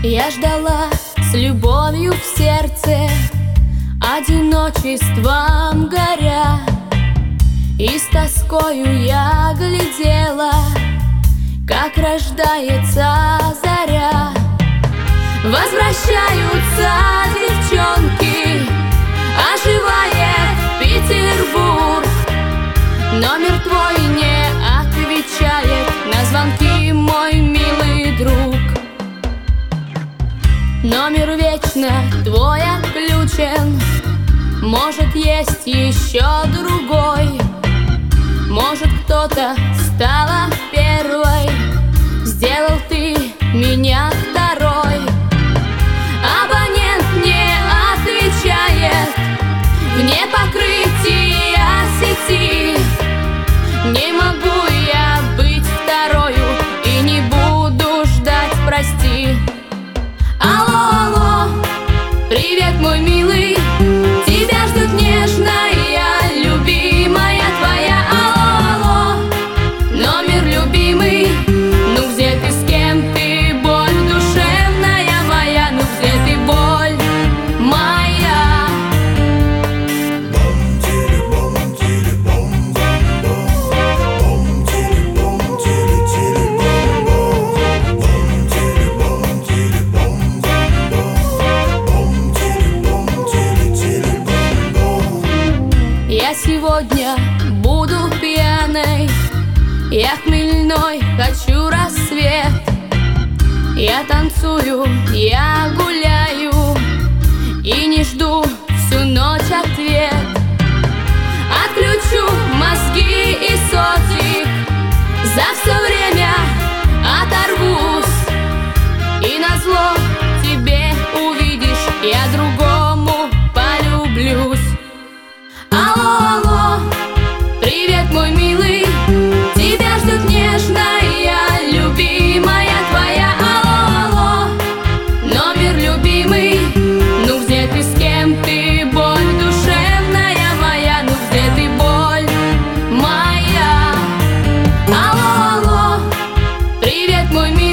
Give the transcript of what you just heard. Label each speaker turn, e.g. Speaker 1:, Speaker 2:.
Speaker 1: Я ждала с любовью в сердце, одиночеством горя, и с тоскою я глядела, как рождается заря. Возвращаются девчонки, оживает Петербург. Номер твой не отвечает на звонки, мой милый друг. Номер вечно твой отключен, может, есть еще другой. Может, кто-то стала первой, сделал ты меня второй. Абонент не отвечает, вне покрытия сети. Не могу я быть второю и не буду ждать, прости. Алло, алло, привет, мой милый, тебя ждет нежная, любимая твоя. Алло, алло, номер любимый, ну где ты, с кем ты, боль душевная моя, ну где ты, боль моя? Я сегодня буду пьяной, я хмельной, хочу рассвет. Я танцую, я гуляю и не жду всю ночь ответ. Отключу мозги и сотик, за все время оторвусь. И назло тебе увидишь, я другому полюблюсь. Алло, алло, привет, мой милый, тебя ждет нежная, любимая твоя. Алло, алло, номер любимый, ну где ты, с кем ты, боль душевная моя, ну где ты, боль моя? Алло, алло, привет, мой милый.